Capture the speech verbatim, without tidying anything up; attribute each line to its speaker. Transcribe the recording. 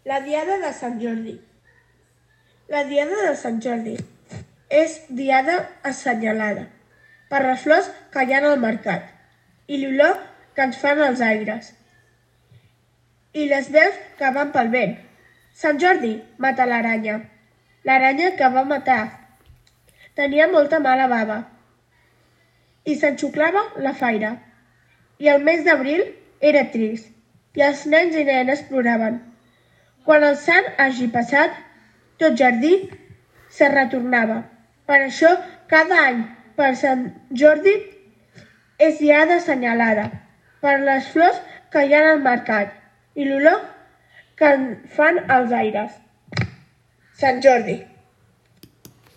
Speaker 1: La diada de Sant Jordi. La diada de Sant Jordi és diada assenyalada per les flors que hi ha al mercat i l'olor que ens fan els aires i les veus que van pel vent. Sant Jordi mata l'aranya. L'aranya que va matar tenia molta mala bava i s'enxuclava la faira. I el mes d'abril era trist i els nens i nenes ploraven. Quan el sant hagi passat, tot jardí se retornava. Per això, cada any, per Sant Jordi, és diada assenyalada per les flors que hi ha al mercat i l'olor que en fan els aires. Sant Jordi.